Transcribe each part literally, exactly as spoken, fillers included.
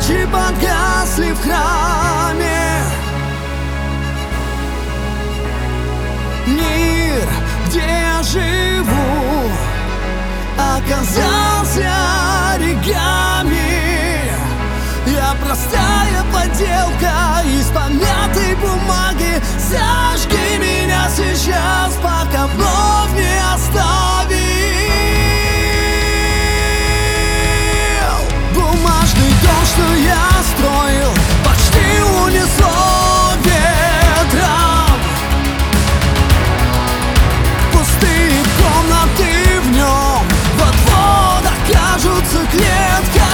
Свечи погасли в храме. Мир, где я живу, оказался оригами. Я простая подделка из помятой бумаги. Зажги меня сейчас, пока вновь не оставил. Бумажный дом, что я строил, почти унесло ветром. Пустые комнаты в нем вот-вот окажутся клеткой.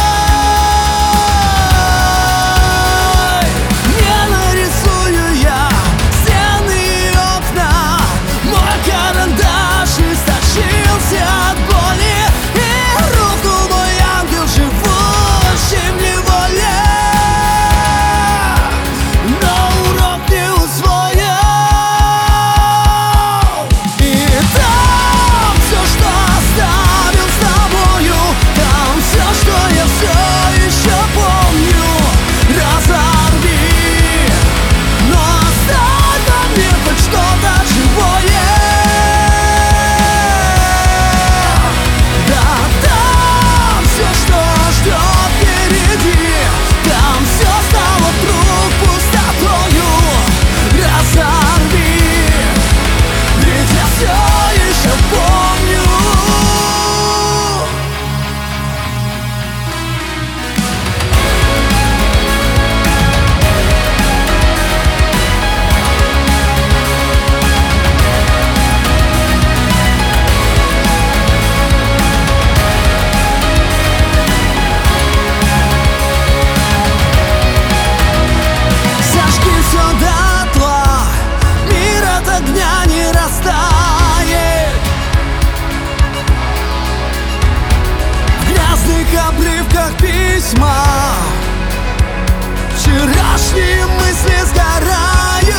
Не нарисую я стены и окна. Мой карандаш истощился от боли, и руку мой ангел, живущий в неволе. Но урок не усвоил. И там все, что оставил с тобою, там все, что я все еще помню, разорви, но оставь во мне хоть что-то живое. Да, там все, что ждет впереди, там все стало вдруг пустотою. Разорви, ведь я все еще помню. Зажги все дотла, мир от огня не растает. В грязных обрывках письма вчерашние мысли сгорают.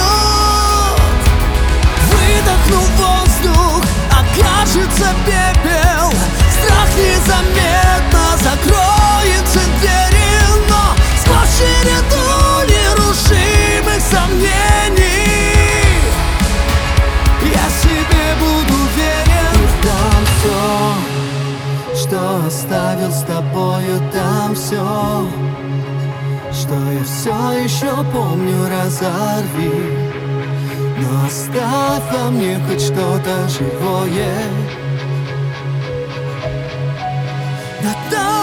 Выдохну воздух, окажется пепел. Страх незаметно закроется двери, но сквозь череду нерушимых сомнений я себе буду верен. И там все, что оставил с тобою, там все, что я все еще помню, разорви, но оставь во мне хоть что-то живое. Да там